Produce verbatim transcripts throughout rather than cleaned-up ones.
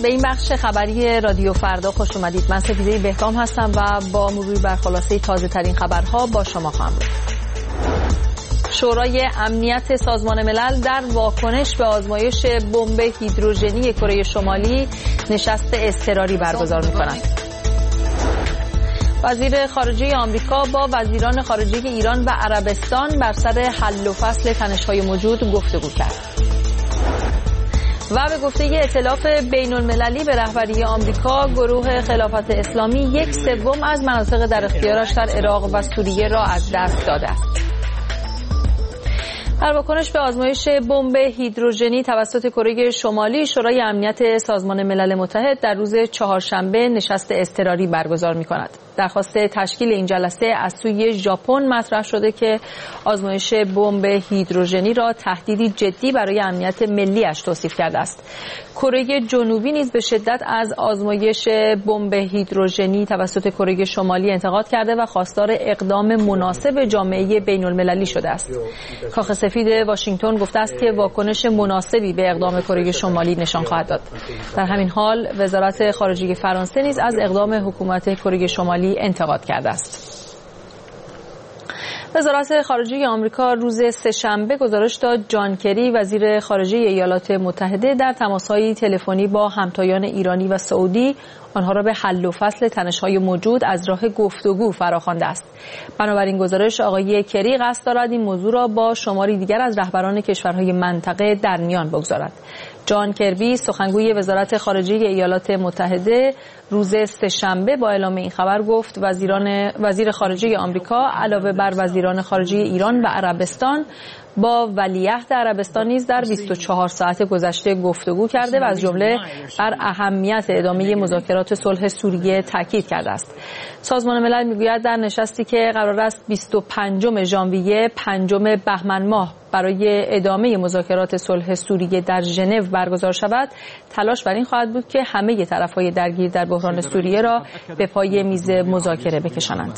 به این بخش خبری رادیو فردا خوش اومدید. من سفیده بهرام هستم و با مروری بر خلاصه تازه ترین خبرها با شما خواهم بود. شورای امنیت سازمان ملل در واکنش به آزمایش بمب هیدروژنی کره شمالی نشست اضطراری برگزار می‌کند. وزیر خارجه آمریکا با وزیران خارجه ایران و عربستان بر سر حل و فصل تنش‌های موجود گفتگو کرد. و به گفته ائتلاف بین المللی به رهبری آمریکا، گروه خلافت اسلامی یک سوم از مناطق در اختیارش در عراق و سوریه را از دست داده است. در واکنش به آزمایش بمب هیدروژنی توسط کره شمالی، شورای امنیت سازمان ملل متحد در روز چهارشنبه نشست اضطراری برگزار می‌کند. درخواست تشکیل این جلسه از سوی ژاپن مطرح شده که آزمایش بمب هیدروژنی را تهدیدی جدی برای امنیت ملی‌اش توصیف کرده است. کره جنوبی نیز به شدت از آزمایش بمب هیدروژنی توسط کره شمالی انتقاد کرده و خواستار اقدام مناسب جامعه بین‌المللی شده است. کاخ سفید واشنگتن گفته است که واکنش مناسبی به اقدام کره شمالی نشان خواهد داد. در همین حال وزارت خارجه فرانسه نیز از اقدام حکومت کره شمالی انتقاد کرده است. وزارت خارجه آمریکا روز سه‌شنبه گزارش داد جان کری وزیر خارجه ایالات متحده در تماس‌های تلفنی با همتایان ایرانی و سعودی آنها را به حل و فصل تنش‌های موجود از راه گفتگو فراخوانده است. بنابراین گزارش آقای کری قصد دارد این موضوع را با شماری دیگر از رهبران کشورهای منطقه در میان بگذارد. جان کربی سخنگوی وزارت خارجه ایالات متحده روز سه‌شنبه با اعلام این خبر گفت وزیران وزیر خارجه آمریکا علاوه بر وزیران خارجه ایران و عربستان با ولیعهد عربستان نیز در بیست و چهار ساعت گذشته گفتگو کرده و از جمله بر اهمیت ادامه مذاکرات صلح سوریه تاکید کرده است. سازمان ملل میگوید در نشستی که قرار است بیست و پنجم ژانویه پنجم بهمن ماه برای ادامه مذاکرات صلح سوریه در ژنو برگزار شود، تلاش بر این خواهد بود که همه طرف‌های درگیر در بحران سوریه را به پای میز مذاکره بکشانند.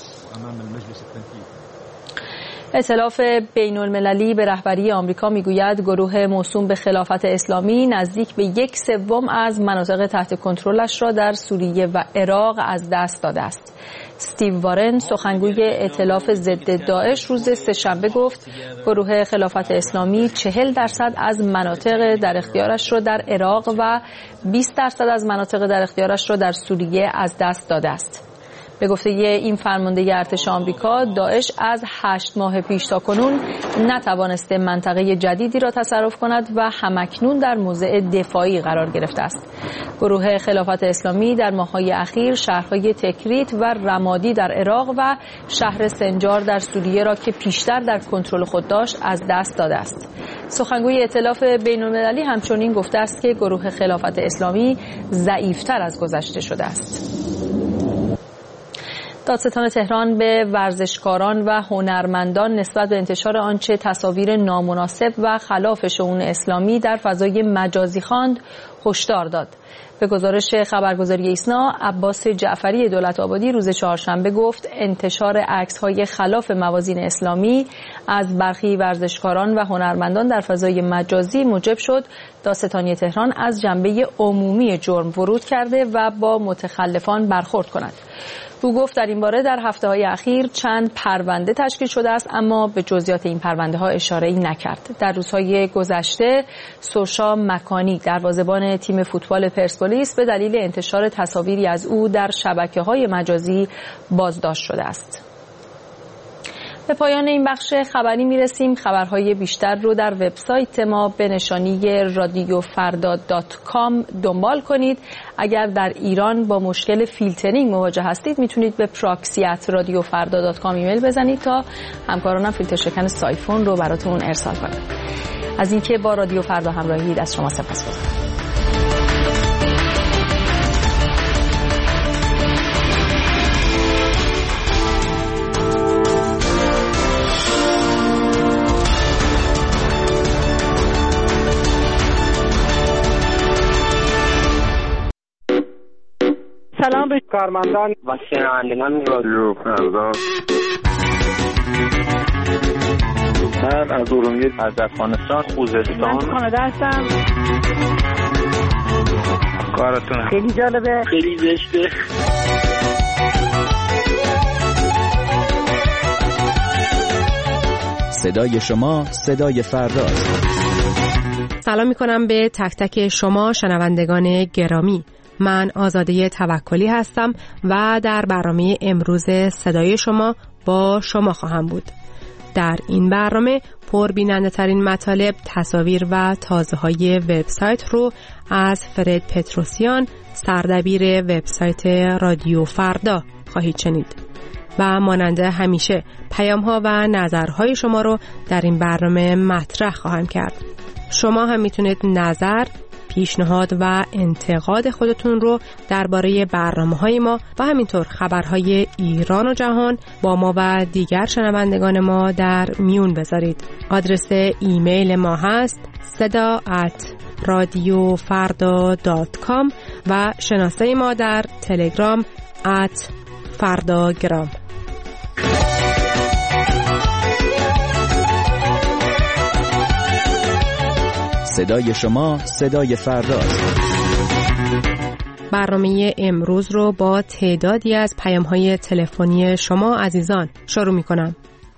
ائتلاف بین المللی به رهبری آمریکا میگوید گروه موسوم به خلافت اسلامی نزدیک به یک سوم از مناطق تحت کنترلش را در سوریه و عراق از دست داده است. استیو وارن سخنگوی ائتلاف ضد داعش روز سه‌شنبه گفت گروه خلافت اسلامی چهل درصد از مناطق در اختیارش را در عراق و بیست درصد از مناطق در اختیارش را در سوریه از دست داده است. به گفته این فرمانده ارتش آمریکا، داعش از هشت ماه پیش تا کنون نتوانسته منطقه جدیدی را تصرف کند و همکنون در موضع دفاعی قرار گرفته است. گروه خلافت اسلامی در ماه‌های اخیر شهرهای تکریت و رمادی در عراق و شهر سنجار در سوریه را که پیشتر در کنترل خود داشت از دست داده است. سخنگوی ائتلاف بین‌المللی همچنین گفته است که گروه خلافت اسلامی ضعیف‌تر از گذشته شده است. دادستان تهران به ورزشکاران و هنرمندان نسبت به انتشار آنچه تصاویر نامناسب و خلاف شئون اسلامی در فضای مجازی خواند هشدار داد. به گزارش خبرگزاری ایسنا، عباس جعفری دولت‌آبادی روز چهارشنبه گفت انتشار عکس‌های خلاف موازین اسلامی از برخی ورزشکاران و هنرمندان در فضای مجازی موجب شد دادستانی تهران از جنبه عمومی جرم ورود کرده و با متخلفان برخورد کند. او گفت در این باره در هفته‌های اخیر چند پرونده تشکیل شده است، اما به جزئیات این پرونده ها اشاره‌ای نکرد. در روزهای گذشته سوشا مکانی دروازه‌بان تیم فوتبال پرسپولیس به دلیل انتشار تصاویری از او در شبکه‌های مجازی بازداشت شده است. به پایان این بخش خبری میرسیم. خبرهای بیشتر رو در وبسایت ما به نشانی رادیو فردا دات کام دنبال کنید. اگر در ایران با مشکل فیلترینگ مواجه هستید میتونید به پراکسی ات رادیو فردا دات کام ایمیل بزنید تا همکارانم فیلتر شکن سایفون رو براتون ارسال کنند. از اینکه با رادیو فردا همراهید از شما سپاسگزارم. سلام به کارمندان و شنوندگان رادیو فردا. من از ارومیه، از افغانستان، خوزستان. من کانادا هستم. کارتون خیلی جالبه، خیلی زشته. صدای شما صدای فرداست. سلام میکنم به تک تک شما شنوندگان گرامی. من آزاده توکلی هستم و در برنامه امروز صدای شما با شما خواهم بود. در این برنامه پربیننده ترین مطالب، تصاویر و تازه های وبسایت رو از فرد پتروسیان، سردبیر وبسایت رادیو فردا خواهید شنید. و مانند همیشه پیام ها و نظرهای شما رو در این برنامه مطرح خواهم کرد. شما هم میتونید نظر، پیشنهاد و انتقاد خودتون رو درباره برنامه‌های ما و همینطور خبرهای ایران و جهان با ما و دیگر شنوندگان ما در میون بذارید. آدرس ایمیل ما هست صدا ات رادیو فردا دات کام و شناسه ما در تلگرام ات فرداگرام. صدای شما صدای فرداست. برنامه امروز رو با تعدادی از پیام‌های تلفنی شما عزیزان شروع می‌کنم.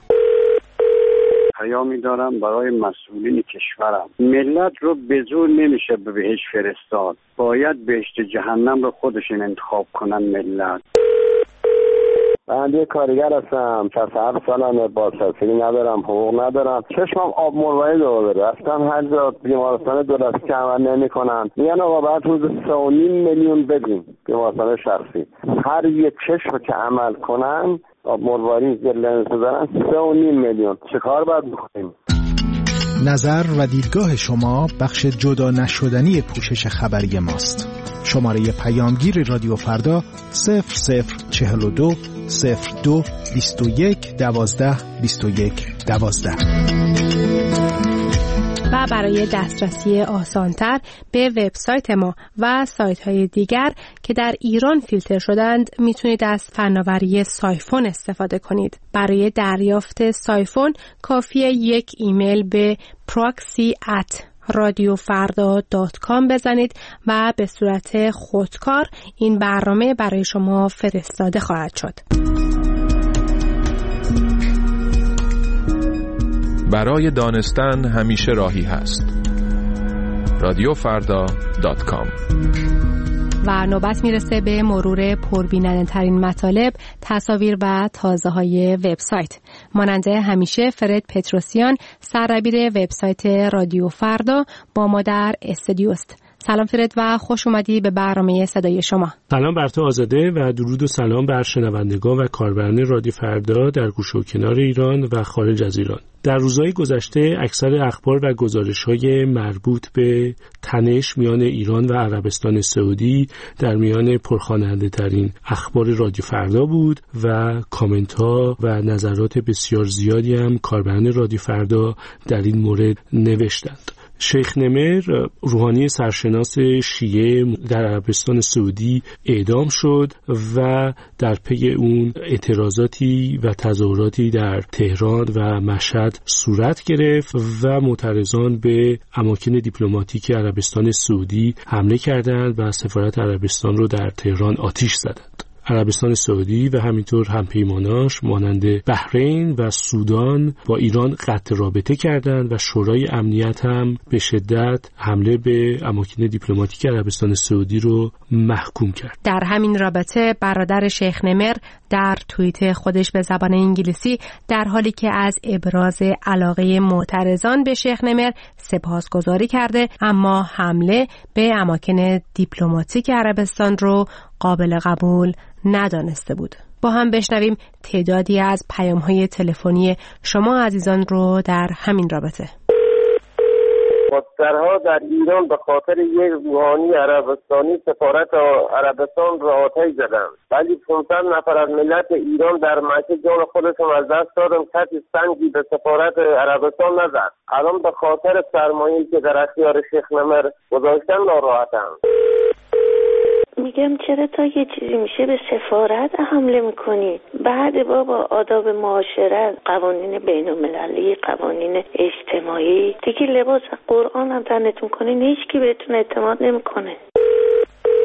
پیامی دارم برای مسئولین کشورم. ملت رو به زور نمیشه به بهشت فرستاد، باید بهشت جهنم رو خودشون انتخاب کنن ملت. من یه کارگر هستم، شصت و هفت سالمه، بازنشستگی ندارم، حقوق ندارم، چشمم آب مروارید داره. رفتم هر جا بیمارستان دولتی که عمل نمی‌کنن، میگن آقا بعد حدود سه و نیم میلیون بدیم بیمارستان شخصی. هر یک چشم که عمل کنن آب مروارید لنز بزنن سه و نیم میلیون. چه کار باید بکنیم؟ نظر و دیدگاه شما بخش جدا نشدنی پوشش خبری ماست. شماره پیامگیر رادیو فردا صفر صفر چهل و دو صفر دو بیست و یک دوازده بیست و یک دوازده. و برای دسترسی آسانتر به وبسایت ما و سایت های دیگر که در ایران فیلتر شدند میتونید از فناوری سایفون استفاده کنید. برای دریافت سایفون کافیه یک ایمیل به proxy at رادیو فردا دات کام بزنید و به صورت خودکار این برنامه برای شما فرستاده خواهد شد. برای دانستن همیشه راهی هست. رادیو فردا دات کام. و نوبت میرسه به مرور پربیننده ترین مطالب، تصاویر و تازه های وبسایت. مانند همیشه فرد پتروسیان، سردبیر وبسایت رادیو فردا با ما در استودیو است. سلام فرد و خوش اومدی به برنامه صدای شما. سلام بر تو آزاده و درود و سلام بر شنوندگان و کاربران رادیو فردا در گوشه و کنار ایران و خارج از ایران. در روزهای گذشته اکثر اخبار و گزارش‌های مربوط به تنش میان ایران و عربستان سعودی در میان پرخواننده ترین اخبار رادیو فردا بود و کامنت‌ها و نظرات بسیار زیادی هم کاربران رادیو فردا در این مورد نوشتند. شیخ نمر، روحانی سرشناس شیعه در عربستان سعودی، اعدام شد و در پی اون اعتراضاتی و تظاهراتی در تهران و مشهد صورت گرفت و معترضان به اماکن دیپلماتیک عربستان سعودی حمله کردند و سفارت عربستان رو در تهران آتش زدند. عربستان سعودی و همینطور همپیماناش مانند بحرین و سودان با ایران قطع رابطه کردند و شورای امنیت هم به شدت حمله به اماکن دیپلماتیک عربستان سعودی رو محکوم کرد. در همین رابطه برادر شیخ نمر در توییت خودش به زبان انگلیسی در حالی که از ابراز علاقه معترضان به شیخ نمر سپاسگزاری کرده، اما حمله به اماکن دیپلماتیک عربستان رو قابل قبول ندانسته بود. با هم بشنویم تعدادی از پیام‌های تلفنی شما عزیزان رو در همین رابطه. مسترها در ایران به خاطر یک روحانی عربستانی سفارت عربستان را آتش زدند، ولی پانصد نفر از ملت ایران در مکه جان خودشون از دست دادن، کسی سنگی به سفارت عربستان نزد. الان به خاطر سرمایه‌ای که در اختیار شیخ نمر گذاشتن ناراحتم. میگم چرا تا یه چیزی میشه به سفارت حمله میکنی؟ بعد بابا آداب معاشرت، قوانین بین المللی، قوانین اجتماعی، دیگه لباس قرآن هم تنتون کنین هیچ کی بهتون اعتماد نمیکنه.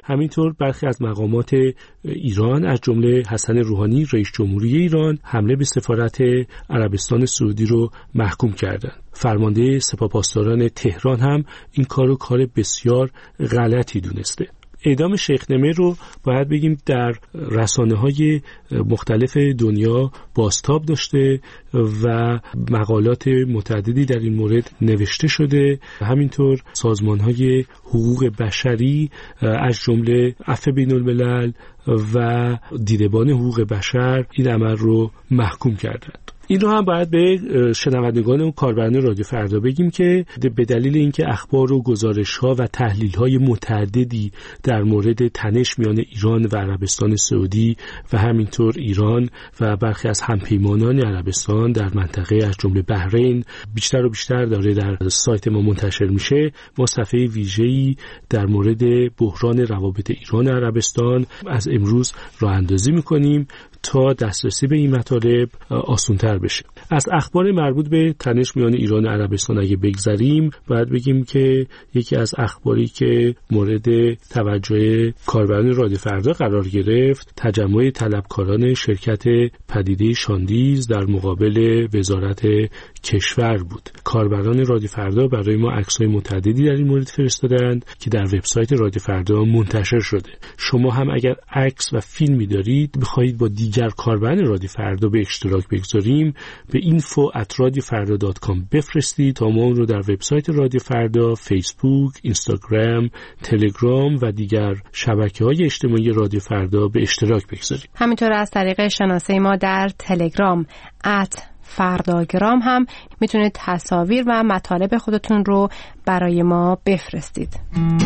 همینطور برخی از مقامات ایران از جمله حسن روحانی رئیس جمهوری ایران حمله به سفارت عربستان سعودی رو محکوم کردند. فرمانده سپاهپاسداران تهران هم این کارو کار بسیار غلطی دونسته. اعدام شیخ نمر رو باید بگیم در رسانه‌های مختلف دنیا بازتاب داشته و مقالات متعددی در این مورد نوشته شده. همینطور سازمان‌های حقوق بشری از جمله عفو بین‌الملل و دیدبان حقوق بشر این عمل رو محکوم کردند. این رو هم باید به شنوندگان و کاربران رادیو فردا بگیم که به دلیل اینکه اخبار و گزارش‌ها و تحلیل‌های متعددی در مورد تنش میان ایران و عربستان سعودی و همینطور ایران و برخی از همپیمانان عربستان در منطقه از جمله بحرین بیشتر و بیشتر داره در سایت ما منتشر میشه، ما صفحه ویژه‌ای در مورد بحران روابط ایران و عربستان از امروز راه اندازی می‌کنیم تا دسترسی به این مطالب آسان‌تر بشه. از اخبار مربوط به تنش میان ایران و عربستان اگه بگذریم، باید بگیم که یکی از اخباری که مورد توجه کاربران رادیو فردا قرار گرفت، تجمع طلبکاران شرکت پدیده شاندیز در مقابل وزارت کشور بود. کاربران رادیو فردا برای ما عکس‌های متعددی در این مورد فرستادند که در وبسایت رادیو فردا منتشر شده. شما هم اگر عکس و فیلمی دارید بخواهید با دیگر کاربران رادیو فردا به اشتراک بگذاریم، به اینفو ات رادیو فردا دات کام بفرستید تا ما اون رو در وبسایت رادیو فردا، فیسبوک، اینستاگرام، تلگرام و دیگر شبکه‌های اجتماعی رادیو فردا به اشتراک بگذاریم. همینطور از طریق شناسه ما در تلگرام ات فرداگرام هم میتونید تصاویر و مطالب خودتون رو برای ما بفرستید.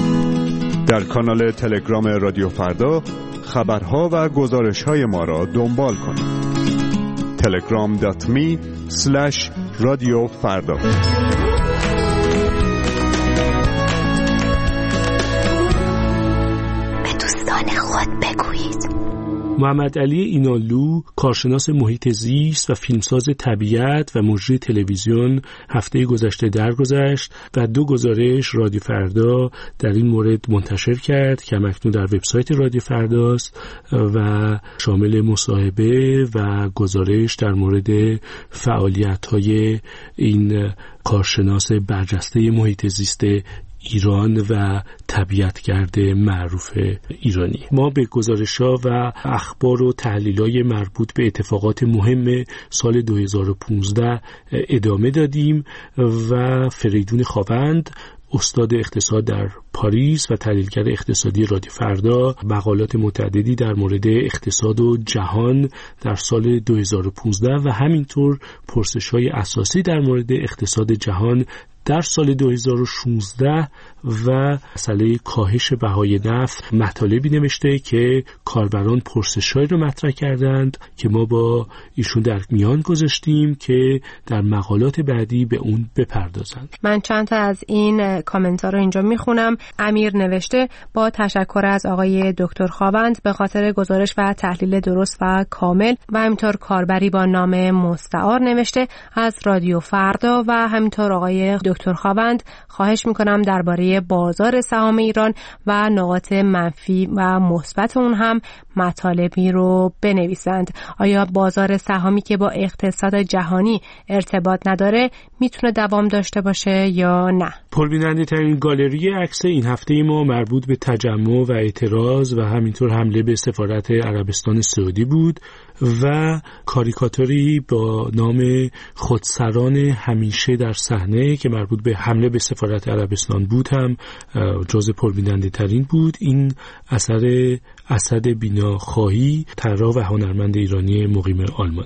در کانال تلگرام رادیو فردا خبرها و گزارش‌های ما را دنبال کنید. تلگرام دات می اسلش رادیو فردا. به دوستان خود بگویید. محمد علی اینالو، کارشناس محیط زیست و فیلمساز طبیعت و مجری تلویزیون، هفته گذشته درگذشت و دو گزارش رادیو فردا در این مورد منتشر کرد که همکنون در وبسایت رادیو فرداست و شامل مصاحبه و گزارش در مورد فعالیت‌های این کارشناس برجسته محیط زیست ایران و طبیعتگرد معروف ایرانی. ما به گزارش‌ها و اخبار و تحلیل‌های مربوط به اتفاقات مهم سال دو هزار و پانزده ادامه دادیم و فریدون خاوند، استاد اقتصاد در پاریس و تحلیلگر اقتصادی رادیو فردا، مقالات متعددی در مورد اقتصاد و جهان در سال دو هزار و پانزده و همینطور پرسش‌های اساسی در مورد اقتصاد جهان در سال دو هزار و شانزده و مسئله کاهش بهای نفت مطالبی نوشته که کاربران پرسش‌هایی رو مطرح کردند که ما با ایشون در میان گذاشتیم که در مقالات بعدی به اون بپردازند. من چند تا از این کامنت‌ها رو اینجا میخونم. امیر نوشته با تشکر از آقای دکتر خاوند به خاطر گزارش و تحلیل درست و کامل و همینطور کاربری با نام مستعار نوشته از رادیو فردا و همینطور آقای دکتر خاوند خواهش میکنم درباره بازار سهام ایران و نقاط منفی و مثبت اون هم مطالبی رو بنویسند. آیا بازار سهامی که با اقتصاد جهانی ارتباط نداره میتونه دوام داشته باشه یا نه؟ پربیننده ترین گالری عکس این هفته ما مربوط به تجمع و اعتراض و همینطور حمله به سفارت عربستان سعودی بود و کاریکاتوری با نام خودسران همیشه در صحنه که مربوط به حمله به سفارت عربستان بود هم جز پربیننده ترین بود. این اثر اسد بینا خواهی، طراح و هنرمند ایرانی مقیم آلمان.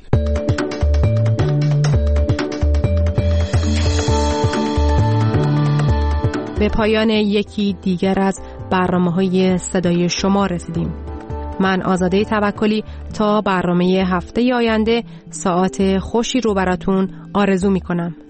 به پایان یکی دیگر از برنامه‌های صدای شما رسیدیم. من آزاده توکلی تا برنامه هفته آینده ساعت خوشی رو براتون آرزو می‌کنم.